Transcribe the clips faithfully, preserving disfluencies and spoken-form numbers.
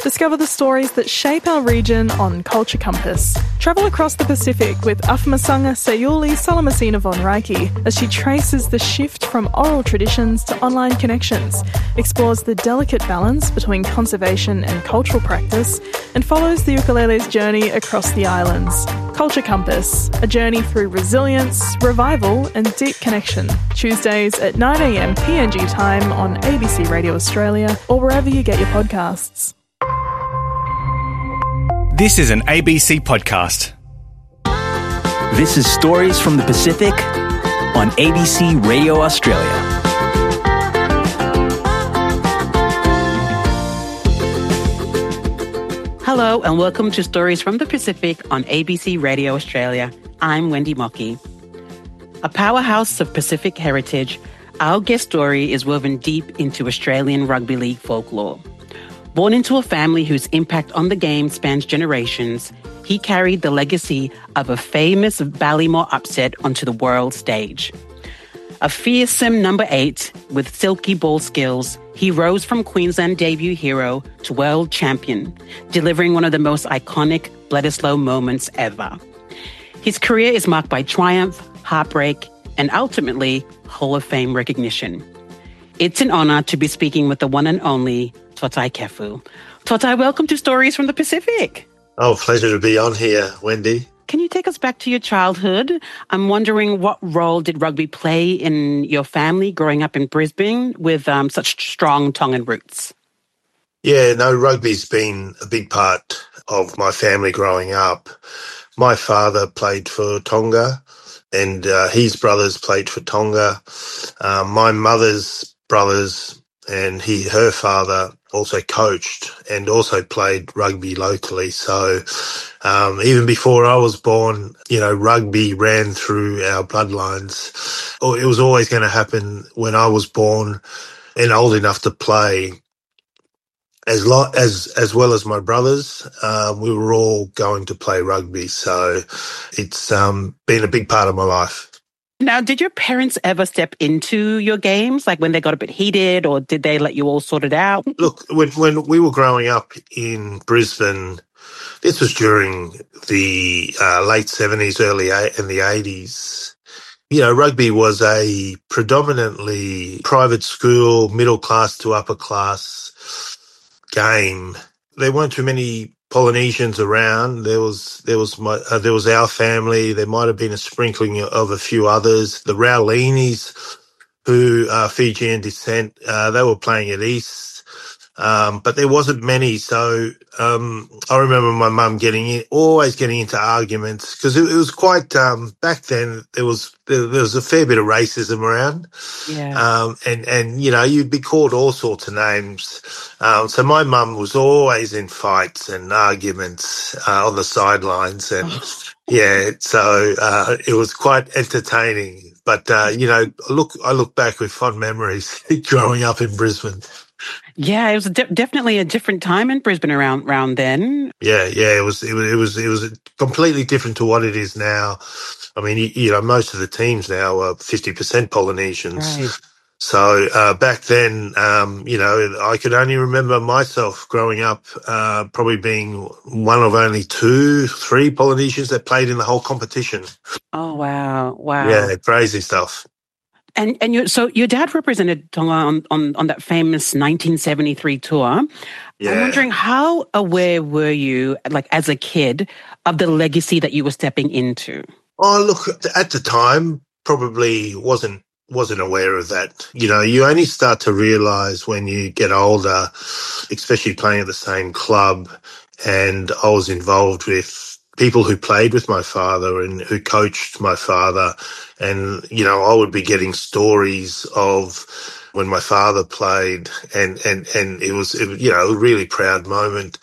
Discover the stories that shape our region on Culture Compass. Travel across the Pacific with Afamasanga Sayuli Salamasina von Reiki as she traces the shift from oral traditions to online connections, explores the delicate balance between conservation and cultural practice, and follows the ukulele's journey across the islands. Culture Compass, a journey through resilience, revival and deep connection. Tuesdays at nine a m P N G time on A B C Radio Australia or wherever you get your podcasts. This is an A B C podcast. This is Stories from the Pacific on A B C Radio Australia. Hello and welcome to Stories from the Pacific on A B C Radio Australia. I'm Wendy Mockey. A powerhouse of Pacific heritage, our guest story is woven deep into Australian rugby league folklore. Born into a family whose impact on the game spans generations, he carried the legacy of a famous Ballymore upset onto the world stage. A fearsome number eight with silky ball skills, he rose from Queensland debut hero to world champion, delivering one of the most iconic Bledisloe moments ever. His career is marked by triumph, heartbreak, and ultimately Hall of Fame recognition. It's an honour to be speaking with the one and only Totai Kefu. Totai, welcome to Stories from the Pacific. Oh, pleasure to be on here, Wendy. Can you take us back to your childhood? I'm wondering, what role did rugby play in your family growing up in Brisbane with um, such strong Tongan roots? Yeah, no, rugby's been a big part of my family growing up. My father played for Tonga and uh, his brothers played for Tonga. Uh, my mother's brothers and he, her father also coached and also played rugby locally. So um, even before I was born, you know, rugby ran through our bloodlines. It was always going to happen when I was born and old enough to play. As lo- as as well as my brothers, uh, we were all going to play rugby. So it's um, been a big part of my life. Now, did your parents ever step into your games, like when they got a bit heated, or did they let you all sort it out? Look, when when we were growing up in Brisbane, this was during the uh, late seventies, early eight, in the eighties. You know, rugby was a predominantly private school, middle class to upper class game. There weren't too many Polynesians around. There was there was my uh, there was our family. There might have been a sprinkling of a few others. The Raulinis, who are Fijian descent, uh, they were playing at East, um, but there wasn't many. So um, I remember my mum getting in, always getting into arguments because it, it was quite um, back then. There was there, there was a fair bit of racism around, yeah. um, and and you know you'd be called all sorts of names. Um, so my mum was always in fights and arguments uh, on the sidelines, and yeah, so uh, it was quite entertaining. But uh, you know, look, I look back with fond memories growing up in Brisbane. Yeah, it was de- definitely a different time in Brisbane around around then. Yeah, yeah, it was it was it was it was completely different to what it is now. I mean, you, you know, most of the teams now are fifty percent Polynesians. Right. So uh, back then, um, you know, I could only remember myself growing up uh, probably being one of only two, three Polynesians that played in the whole competition. Oh, wow. Wow. Yeah, crazy stuff. And and you, so your dad represented Tonga on, on, on that famous nineteen seventy-three tour. Yeah. I'm wondering, how aware were you, like as a kid, of the legacy that you were stepping into? Oh, look, at the time, probably wasn't wasn't aware of that. You know, you only start to realise when you get older, especially playing at the same club, and I was involved with people who played with my father and who coached my father. And, you know, I would be getting stories of when my father played, and, and, and it was, it, you know, a really proud moment.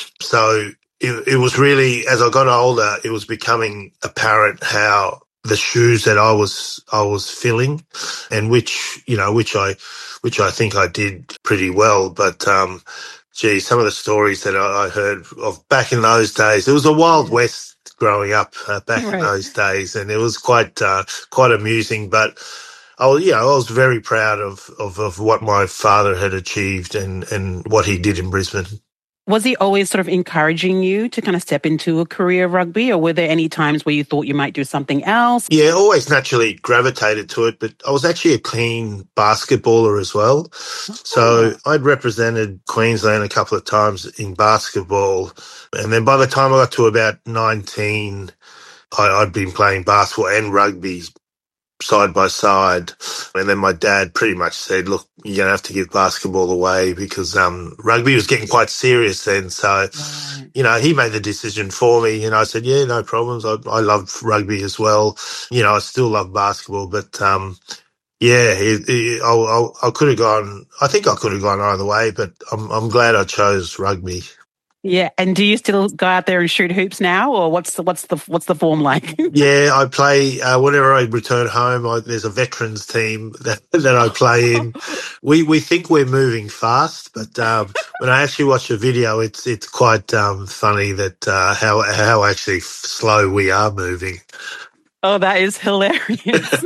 So it, it was really, as I got older, it was becoming apparent how the shoes that I was, I was filling, and which, you know, which I, which I think I did pretty well. But, um, gee, some of the stories that I, I heard of back in those days, it was a Wild West growing up uh, back right. in those days, and it was quite, uh, quite amusing. But I was, you know, I was very proud of, of, of what my father had achieved and, and what he did in Brisbane. Was he always sort of encouraging you to kind of step into a career of rugby, or were there any times where you thought you might do something else? Yeah, always naturally gravitated to it, but I was actually a keen basketballer as well. Oh. So I'd represented Queensland a couple of times in basketball. And then by the time I got to about nineteen, I, I'd been playing basketball and rugby side by side. And then my dad pretty much said, look, you're going to have to give basketball away because um, rugby was getting quite serious then. So, right. you know, he made the decision for me. And I said, yeah, no problems. I, I love rugby as well. You know, I still love basketball, but um, yeah, it, it, I, I, I could have gone, I think I could have gone either way, but I'm, I'm glad I chose rugby. Yeah, and do you still go out there and shoot hoops now, or what's the what's the what's the form like? Yeah, I play uh, whenever I return home. I, there's a veterans team that that I play in. We we think we're moving fast, but um, when I actually watch the video, it's it's quite um, funny that uh, how how actually slow we are moving. Oh, that is hilarious.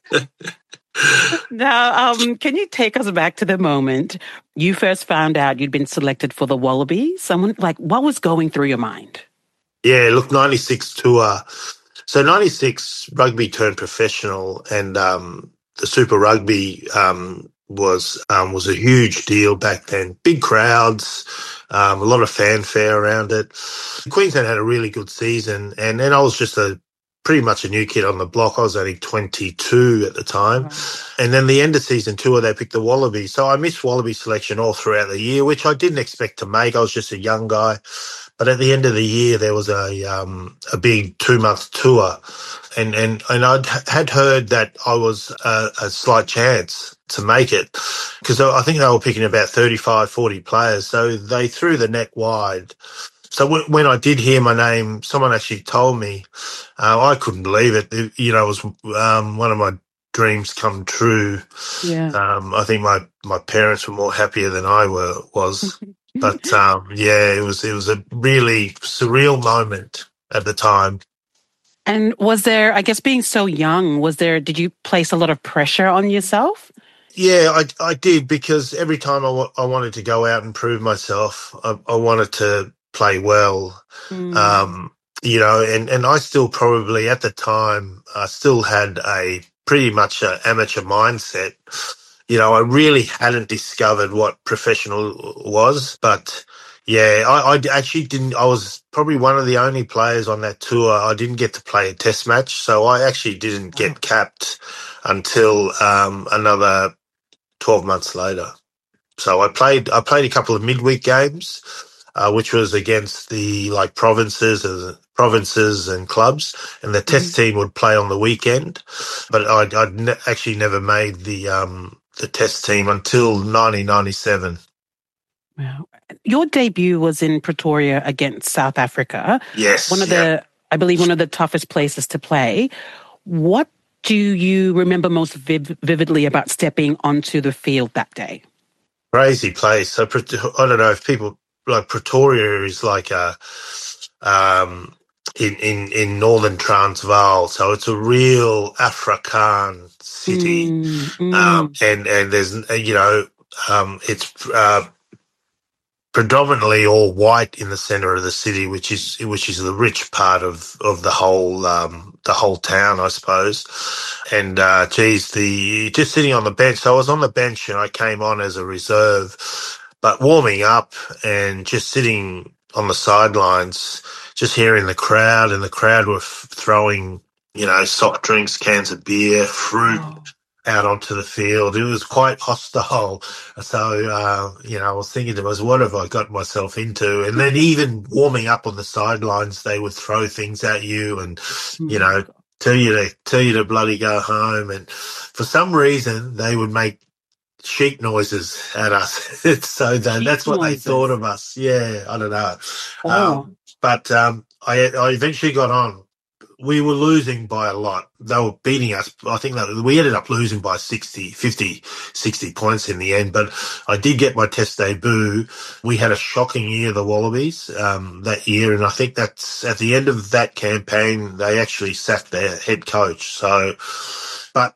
Now, um, can you take us back to the moment you first found out you'd been selected for the Wallabies? Someone like, what was going through your mind? Yeah, look, ninety-six tour. So ninety-six rugby turned professional, and um, the Super Rugby um, was um, was a huge deal back then. Big crowds, um, a lot of fanfare around it. Queensland had a really good season, and then I was just a pretty much a new kid on the block. I was only twenty-two at the time. Right. And then the end of season two, they picked the Wallabies. So I missed Wallaby selection all throughout the year, which I didn't expect to make. I was just a young guy. But at the end of the year, there was a um, a big two-month tour. And, and, and I had heard that I was a, a slight chance to make it because I think they were picking about thirty-five, forty players. So they threw the net wide. So w- when I did hear my name, someone actually told me, uh, I couldn't believe it. It you know, it was um, one of my dreams come true. Yeah. Um, I think my, my parents were more happier than I were was. But um, yeah, it was it was a really surreal moment at the time. And was there, I guess, being so young, was there? Did you place a lot of pressure on yourself? Yeah, I I did because every time I, w- I wanted to go out and prove myself, I, I wanted to play well. Mm. Um, you know, and, and I still probably at the time I still had a pretty much an amateur mindset. You know, I really hadn't discovered what professional was, but yeah, I, I actually didn't. I was probably one of the only players on that tour. I didn't get to play a test match, so I actually didn't get capped until um, another twelve months later. So I played. I played a couple of midweek games, uh, which was against the like provinces and provinces and clubs, and the test mm-hmm. team would play on the weekend. But I'd, I'd ne- actually never made the um, the test team until nineteen ninety-seven. Wow. Your debut was in Pretoria against South Africa. Yes. One of yeah. the, I believe, one of the toughest places to play. What do you remember most viv- vividly about stepping onto the field that day? Crazy place. So I don't know if people like Pretoria is like a um, in in in northern Transvaal, so it's a real Afrikaan city, mm, mm. Um, and and there's you know um, it's. Uh, predominantly all white in the centre of the city, which is which is the rich part of, of the whole um, the whole town, I suppose. And uh, geez, the just sitting on the bench. So I was on the bench and I came on as a reserve, but warming up and just sitting on the sidelines, just hearing the crowd, and the crowd were f- throwing you know soft drinks, cans of beer, fruit. Oh. out onto the field. It was quite hostile. So, uh, you know, I was thinking to myself, what have I got myself into? And then even warming up on the sidelines, they would throw things at you and, you know, tell you to, tell you to bloody go home. And for some reason, they would make sheep noises at us. so that, that's what noises. They thought of us. Yeah, I don't know. Oh. Um, but um, I, I eventually got on. We were losing by a lot. They were beating us. I think that we ended up losing by sixty, fifty, sixty points in the end. But I did get my test debut. We had a shocking year, the Wallabies, um, that year. And I think that's at the end of that campaign, they actually sacked their head coach. So, but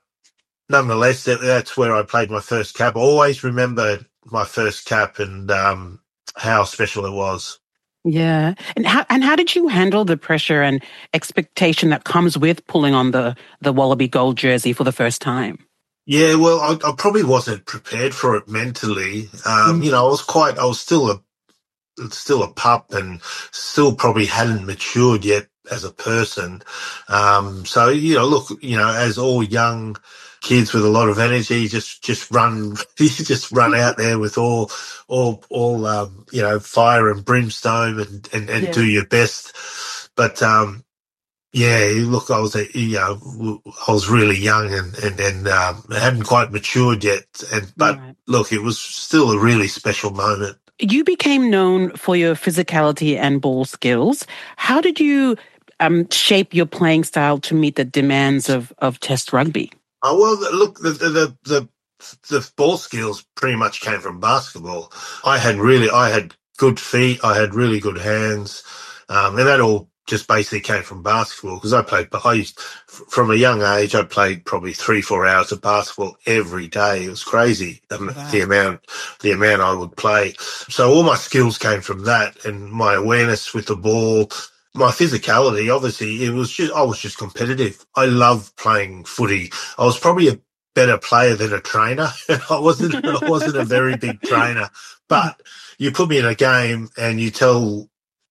nonetheless, that, that's where I played my first cap. I always remember my first cap and, um, how special it was. Yeah. And how and how did you handle the pressure and expectation that comes with pulling on the, the Wallaby Gold jersey for the first time? Yeah, well, I, I probably wasn't prepared for it mentally. Um, Mm. You know, I was quite, I was still a, still a pup and still probably hadn't matured yet as a person. Um, so, you know, look, you know, as all young kids with a lot of energy, just, just run, you just run out there with all, all, all, um, you know, fire and brimstone and, and, and Yeah. do your best. But, um, yeah, look, I was, a, you know, I was really young and, and, and, um, hadn't quite matured yet. And, but Right. look, it was still a really special moment. You became known for your physicality and ball skills. How did you um, shape your playing style to meet the demands of, of Test rugby? Oh, well, look, the, the, the, the, the ball skills pretty much came from basketball. I had really, I had good feet. I had really good hands. Um, and that all just basically came from basketball because I played, I used, from a young age, I played probably three, four hours of basketball every day. It was crazy. Um, Wow. the amount, the amount I would play. So all my skills came from that and my awareness with the ball. My physicality, obviously, it was just, I was just competitive. I loved playing footy. I was probably a better player than a trainer. I wasn't, I wasn't a very big trainer, but you put me in a game and you tell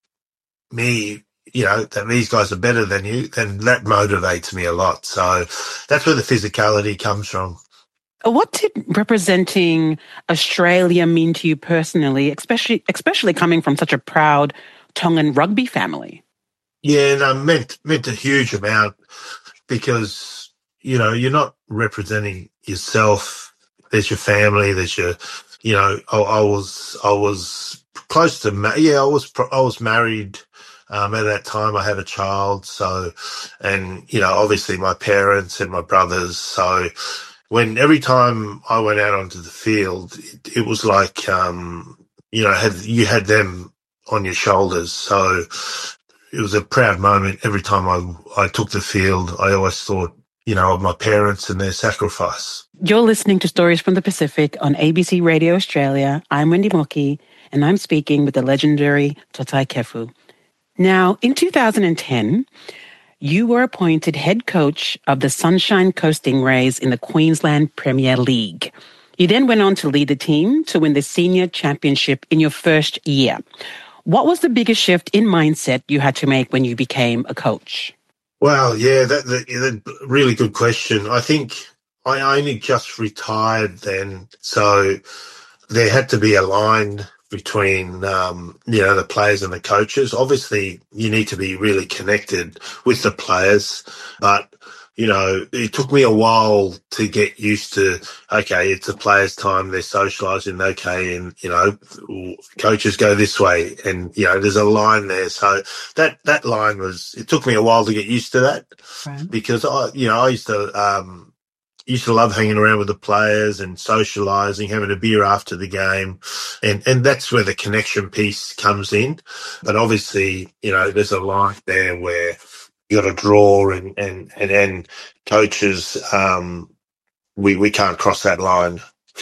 me, you know, that these guys are better than you, then that motivates me a lot. So that's where the physicality comes from. What did representing Australia mean to you personally, especially, especially coming from such a proud Tongan rugby family? Yeah, and um, meant meant a huge amount because, you know, you're not representing yourself. There's your family. There's your, you know, I, I was I was close to ma- yeah, I was I was married. Um, at that time, I had a child. So, and you know, obviously my parents and my brothers. So, when every time I went out onto the field, it, it was like um, you know, had you had them on your shoulders. So it was a proud moment every time I, I took the field. I always thought, you know, of my parents and their sacrifice. You're listening to Stories from the Pacific on A B C Radio Australia. I'm Wendy Moki, and I'm speaking with the legendary Totai Kefu. Now, in two thousand ten, you were appointed head coach of the Sunshine Coast Stingrays in the Queensland Premier League. You then went on to lead the team to win the senior championship in your first year. What was the biggest shift in mindset you had to make when you became a coach? Well, yeah, that, that, that really good question. I think I only just retired then, so there had to be a line between, um, you know, the players and the coaches. Obviously, you need to be really connected with the players, but, you know, it took me a while to get used to, okay, it's the players' time, they're socialising, okay, and, you know, coaches go this way, and, you know, there's a line there. So that, that line was, it took me a while to get used to that. Right. Because, I, you know, I used to, um, used to love hanging around with the players and socialising, having a beer after the game. And, and that's where the connection piece comes in. But obviously, you know, there's a line there where you got to draw and, and, and, and coaches, um, we, we can't cross that line.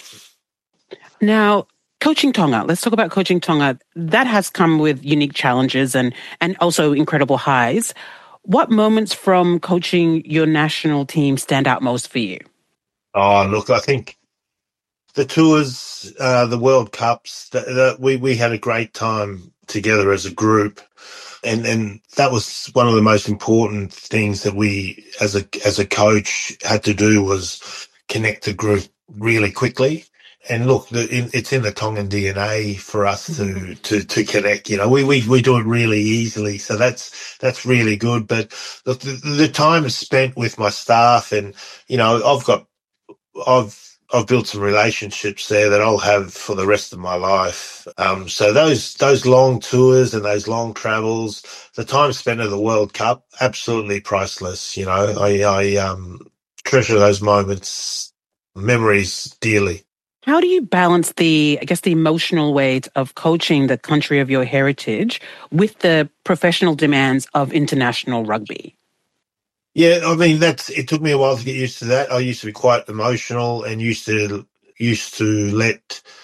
Now, coaching Tonga, let's talk about coaching Tonga. That has come with unique challenges and, and also incredible highs. What moments from coaching your national team stand out most for you? Oh, look, I think the tours, uh, the World Cups, the, the, we, we had a great time together as a group. And, and that was one of the most important things that we, as a, as a coach, had to do was connect the group really quickly. And look, the, in, it's in the Tongan D N A for us to, to, to connect. You know, we, we, we do it really easily. So that's, that's really good. But look, the, the time spent with my staff and, you know, I've got, I've, I've built some relationships there that I'll have for the rest of my life. Um, so those, those long tours and those long travels, the time spent at the World Cup, absolutely priceless. You know, I, I, um, treasure those moments, memories dearly. How do you balance the, I guess, the emotional weight of coaching the country of your heritage with the professional demands of international rugby? Yeah, I mean, that's, it took me a while to get used to that. I used to be quite emotional and used to, used to let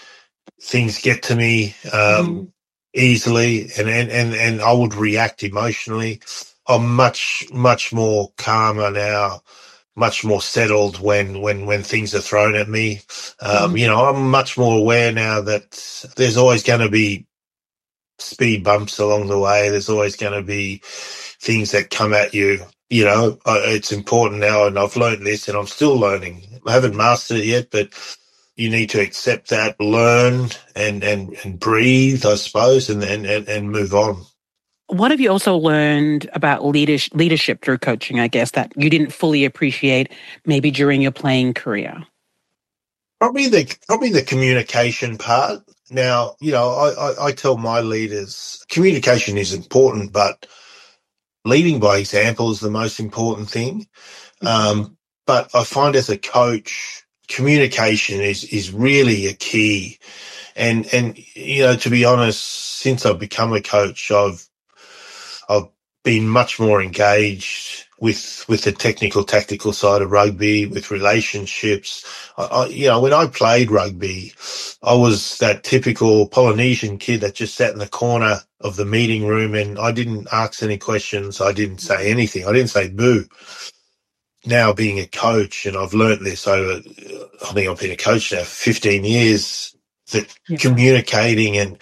things get to me um, Mm-hmm. easily, and, and, and, and I would react emotionally. I'm much, much more calmer now, much more settled when, when, when things are thrown at me. Um, you know, I'm much more aware now that there's always going to be speed bumps along the way. There's always going to be things that come at you. You know, uh, it's important now, and I've learned this, and I'm still learning. I haven't mastered it yet, but you need to accept that, learn, and and, and breathe, I suppose, and, and and and move on. What have you also learned about leadership, leadership through coaching, I guess, that you didn't fully appreciate maybe during your playing career? Probably the probably the communication part. Now, you know, I, I, I tell my leaders communication is important, but leading by example is the most important thing. Um, but I find as a coach, communication is is really a key. And and you know, to be honest, since I've become a coach, I've I've been much more engaged with with the technical, tactical side of rugby, with relationships. I, I, you know, when I played rugby, I was that typical Polynesian kid that just sat in the corner of the meeting room, and I didn't ask any questions. I didn't say anything. I didn't say boo. Now being a coach, and I've learnt this over, I think I've been a coach now for fifteen years, that yeah. communicating, and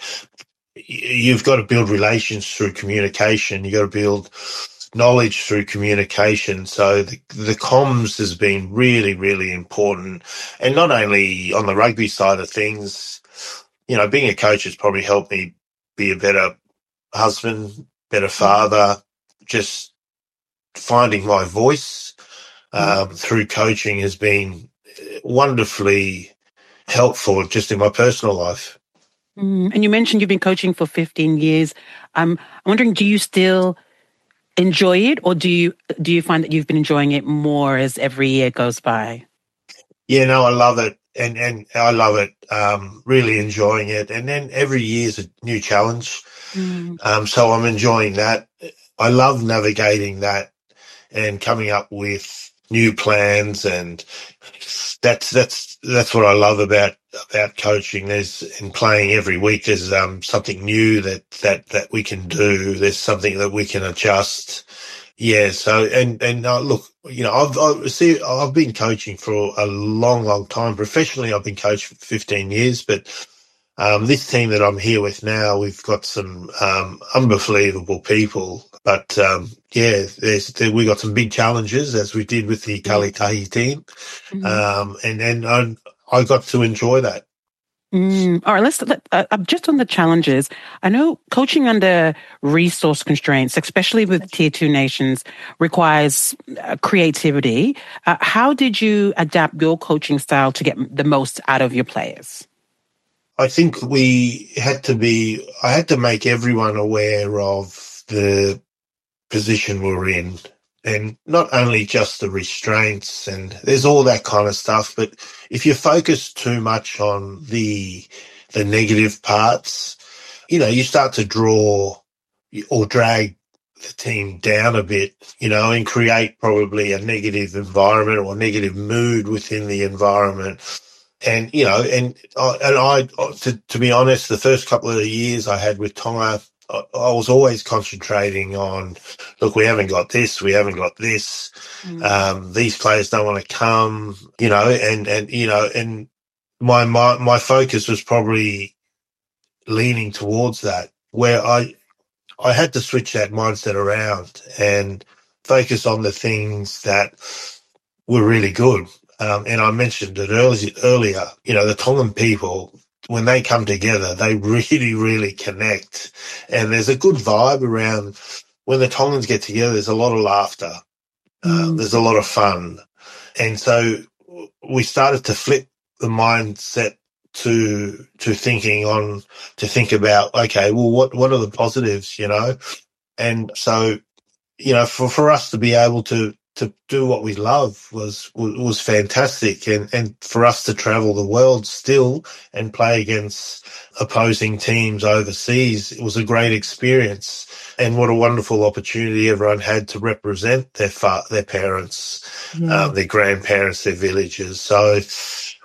you've got to build relations through communication. You've got to build knowledge through communication. So the, the comms has been really, really important. And not only on the rugby side of things, you know, being a coach has probably helped me be a better husband, better father, just finding my voice um, through coaching has been wonderfully helpful just in my personal life. Mm, and you mentioned you've been coaching for fifteen years. Um, I'm wondering, do you still enjoy it, or do you do you find that you've been enjoying it more as every year goes by? Yeah, no, I love it, and and I love it. Um, really enjoying it, and then every year is a new challenge. Mm. Um, so I'm enjoying that. I love navigating that and coming up with new plans, and that's that's that's what I love about about coaching. There's in playing every week. There's um something new that that that we can do. There's something that we can adjust. Yeah. So and and uh, look, you know, I've I see I've been coaching for a long, long time. Professionally, I've been coaching for fifteen years, but um, this team that I'm here with now, we've got some um, unbelievable people. But um, yeah, there's there, we got some big challenges, as we did with the Kalitahi team, mm-hmm. um, and and I, I got to enjoy that. Mm, all right, let's let, uh, just on the challenges. I know coaching under resource constraints, especially with tier two nations, requires uh, creativity. Uh, how did you adapt your coaching style to get the most out of your players? I think we had to be. I had to make everyone aware of the position we're in, and not only just the restraints, and there's all that kind of stuff, but if you focus too much on the the negative parts, you know, you start to draw or drag the team down a bit, you know, and create probably a negative environment or negative mood within the environment. And, you know, and, uh, and I, to, to be honest, the first couple of years I had with Tonga, I, I was always concentrating on, look, we haven't got this, we haven't got this, mm. um, these players don't want to come, you know, and, and, you know, and my, my, my focus was probably leaning towards that, where I, I had to switch that mindset around and focus on the things that were really good. Um, and I mentioned it early, earlier, you know, the Tongan people, when they come together, they really, really connect. And there's a good vibe around when the Tongans get together. There's a lot of laughter. Uh, mm. There's a lot of fun. And so we started to flip the mindset to, to thinking on, to think about, okay, well, what, what are the positives, you know? And so, you know, for, for us to be able to, to do what we love was, was fantastic. And, and for us to travel the world still and play against opposing teams overseas, it was a great experience. And what a wonderful opportunity everyone had to represent their fa- their parents, yeah. um, their grandparents, their villages. So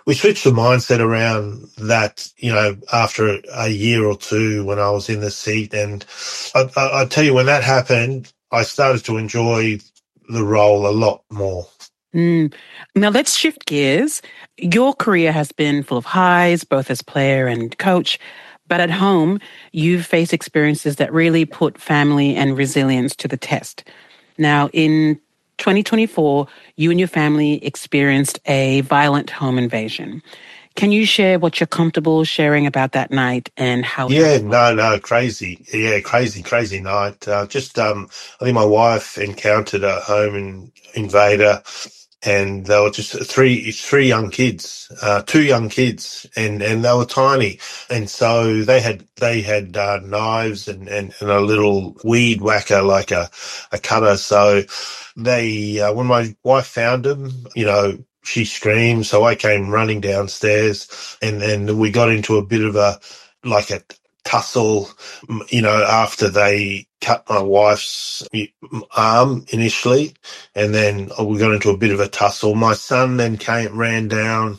we switched the mindset around that, you know, after a year or two when I was in the seat. And I, I, I tell you, when that happened, I started to enjoy the role a lot more. Mm. Now let's shift gears. Your career has been full of highs, both as player and coach, but at home, you've faced experiences that really put family and resilience to the test. Now, in twenty twenty-four, you and your family experienced a violent home invasion. Can you share what you're comfortable sharing about that night and how? Yeah, no, no, crazy. Yeah, crazy, crazy night. Uh, just, um, I think my wife encountered a home in, invader, and they were just three, three young kids, uh, two young kids, and, and they were tiny. And so they had, they had, uh, knives and, and, and a little weed whacker, like a, a cutter. So they, uh, when my wife found them, you know, she screamed. So I came running downstairs, and then we got into a bit of a, like a tussle, you know, after they cut my wife's arm initially, and then we got into a bit of a tussle. My son then came, ran down.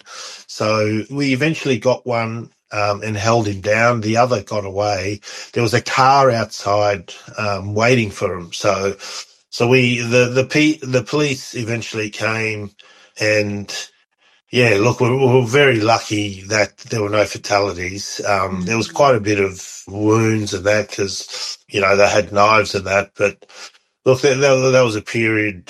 So we eventually got one, um, and held him down. The other got away. There was a car outside, um, waiting for him. So, so we, the, the, P, the police eventually came, and yeah, look, we were very lucky that there were no fatalities. Um, mm-hmm. There was quite a bit of wounds and that because, you know, they had knives and that. But look, that, that, that was a period.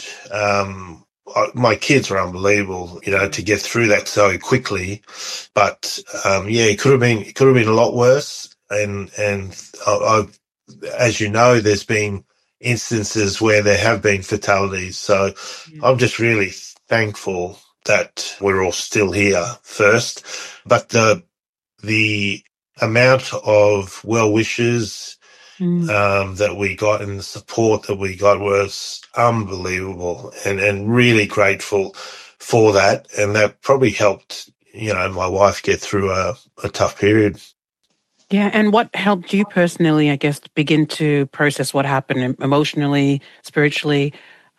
Um, I, my kids were unbelievable, you know, to get through that so quickly. But um, yeah, it could have been, it could have been a lot worse. And and I, I, as you know, there's been instances where there have been fatalities. So yeah. I'm just really thankful that we're all still here first, but the the amount of well wishes mm. um, that we got and the support that we got was unbelievable, and and really grateful for that, and that probably helped, you know, my wife get through a, a tough period. Yeah, and what helped you personally, I guess, begin to process what happened emotionally, spiritually?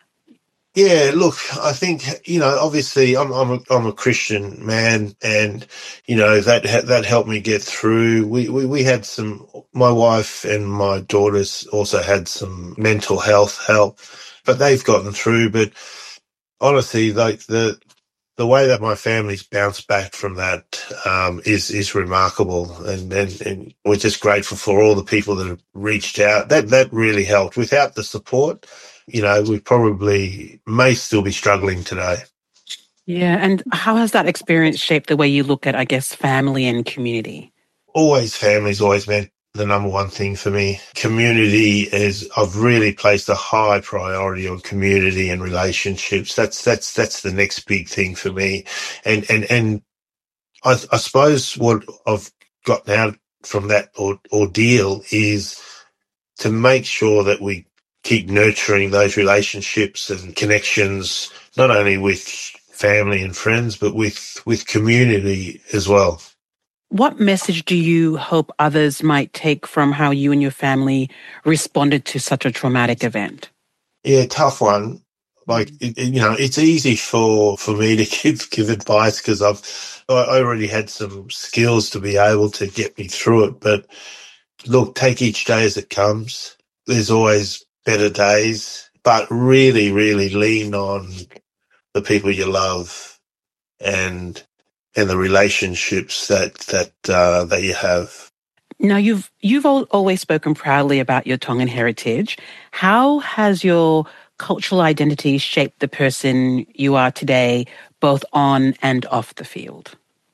Yeah, look, I think, you know, obviously I'm I'm a, I'm a Christian man, and you know that that helped me get through. We, we we had some. My wife and my daughters also had some mental health help, but they've gotten through. But honestly, like the the way that my family's bounced back from that um, is is remarkable, and, and and we're just grateful for all the people that have reached out. That that really helped. Without the support, you know, we probably may still be struggling today. Yeah, and how has that experience shaped the way you look at, I guess, family and community? Always, family's always meant the number one thing for me. Community is, I've really placed a high priority on community and relationships. That's that's that's the next big thing for me. And and and I, I suppose what I've gotten out from that or, ordeal is to make sure that we keep nurturing those relationships and connections, not only with family and friends, but with, with community as well. What message do you hope others might take from how you and your family responded to such a traumatic event? Yeah, tough one. Like, it, you know, it's easy for, for me to give, give advice because I've, I already had some skills to be able to get me through it. But look, take each day as it comes. There's always better days, but really, really lean on the people you love and and the relationships that that uh, that you have. Now, you've you've always spoken proudly about your Tongan heritage. How has your cultural identity shaped the person you are today, both on and off the field?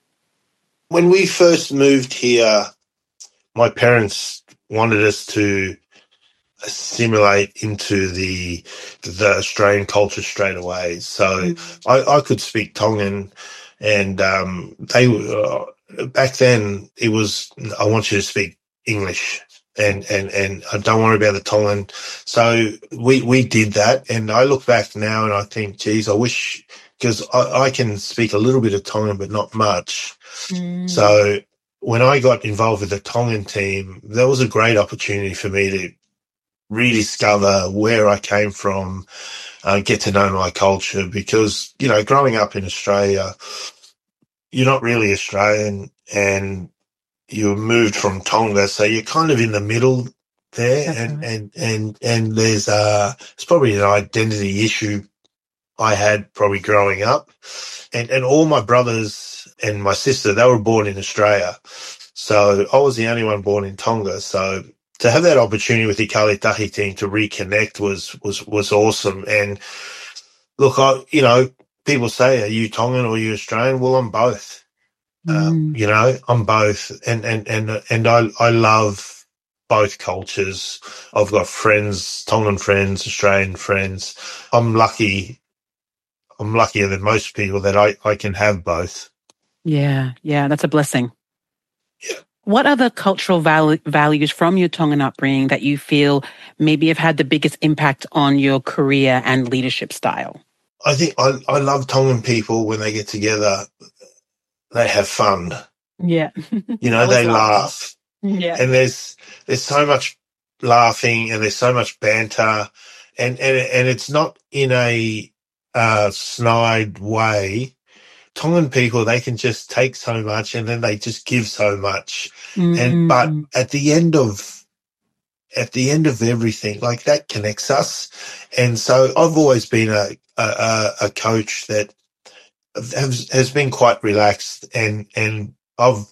When we first moved here, my parents wanted us to assimilate into the the Australian culture straight away. So mm. I, I could speak Tongan, and um, they uh, back then it was, I want you to speak English, and and and I don't worry about the Tongan. So we we did that, and I look back now and I think, geez, I wish, because I, I can speak a little bit of Tongan but not much. Mm. So when I got involved with the Tongan team, that was a great opportunity for me to rediscover where I came from, uh, get to know my culture, because, you know, growing up in Australia, you're not really Australian and you moved from Tonga, so you're kind of in the middle there. That's And, right. and, and, and there's, uh, it's probably an identity issue I had probably growing up. And, and all my brothers and my sister, they were born in Australia. So I was the only one born in Tonga. So to have that opportunity with the Kalitahi team to reconnect was, was, was awesome. And look, I, you know, people say, are you Tongan or are you Australian? Well, I'm both. Um, Mm. you know, I'm both. And, and, and, and I, I love both cultures. I've got friends, Tongan friends, Australian friends. I'm lucky. I'm luckier than most people that I, I can have both. Yeah, yeah, that's a blessing. Yeah. What other cultural val- values from your Tongan upbringing that you feel maybe have had the biggest impact on your career and leadership style? I think I, I love Tongan people when they get together. They have fun. Yeah. You know, they laugh. Yeah. And there's there's so much laughing and there's so much banter, and and and it's not in a uh, snide way. Tongan people, they can just take so much and then they just give so much. Mm-hmm. And but at the end of at the end of everything, like that connects us. And so I've always been a a, a coach that has has been quite relaxed, and and I've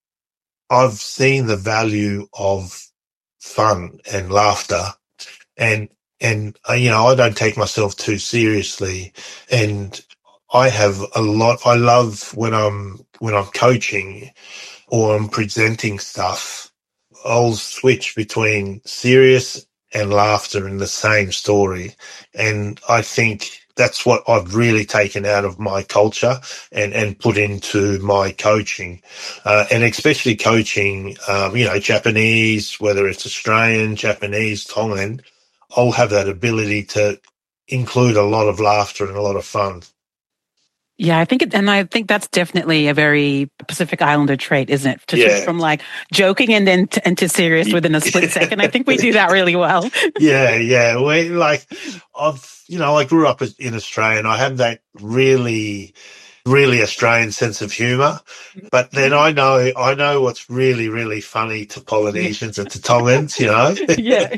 I've seen the value of fun and laughter, and and uh, you know, I don't take myself too seriously, and I have a lot. I love when I'm when I'm coaching or I'm presenting stuff. I'll switch between serious and laughter in the same story, and I think that's what I've really taken out of my culture and, and put into my coaching, uh, and especially coaching, um, you know, Japanese, whether it's Australian, Japanese, Tongan, I'll have that ability to include a lot of laughter and a lot of fun. Yeah, I think it, and I think that's definitely a very Pacific Islander trait, isn't it? To Yeah. switch from like joking and then to, and to serious within a split second. I think we do that really well. Yeah, yeah. We like, I've, you know, I grew up in Australia and I have that really, really Australian sense of humour. But then I know, I know what's really, really funny to Polynesians and to Tongans, you know? Yeah.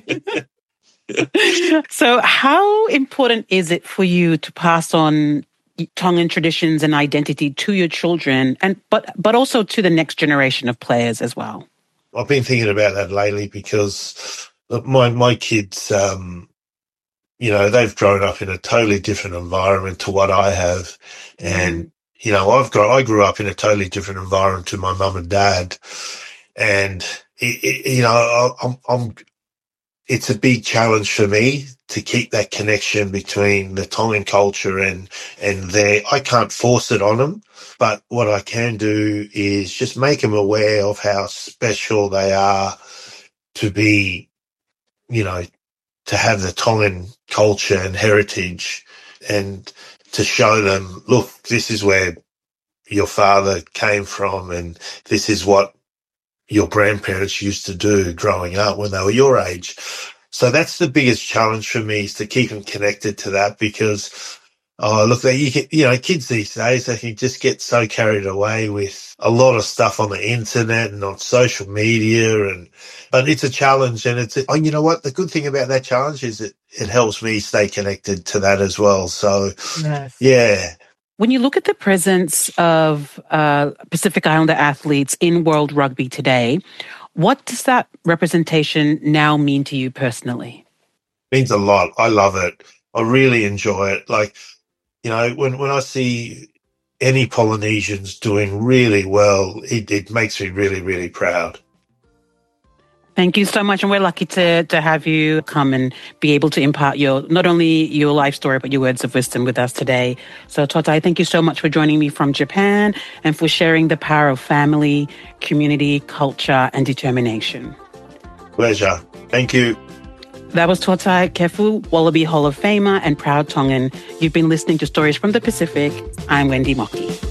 So how important is it for you to pass on Tongan traditions and identity to your children, and but but also to the next generation of players as well? I've been thinking about that lately because my my kids, um, you know, they've grown up in a totally different environment to what I have, and you know, I've got I grew up in a totally different environment to my mum and dad, and it, it, you know, I'm, I'm it's a big challenge for me to keep that connection between the Tongan culture and, and their, I can't force it on them, but what I can do is just make them aware of how special they are to be, you know, to have the Tongan culture and heritage, and to show them, look, this is where your father came from and this is what your grandparents used to do growing up when they were your age. So that's the biggest challenge for me, is to keep them connected to that, because, oh, look, they, you, can, you know, kids these days, they can just get so carried away with a lot of stuff on the internet and on social media, and but it's a challenge, and it's, oh, you know what, the good thing about that challenge is it, it helps me stay connected to that as well. So, yes. Yeah. When you look at the presence of uh, Pacific Islander athletes in World Rugby today, what does that representation now mean to you personally? It means a lot. I love it. I really enjoy it. Like, you know, when, when I see any Polynesians doing really well, it, it makes me really, really proud. Thank you so much. And we're lucky to to have you come and be able to impart your, not only your life story, but your words of wisdom with us today. So Totai, thank you so much for joining me from Japan and for sharing the power of family, community, culture, and determination. Pleasure. Thank you. That was Totai Kefu, Wallaby Hall of Famer and proud Tongan. You've been listening to Stories from the Pacific. I'm Wendy Mockey.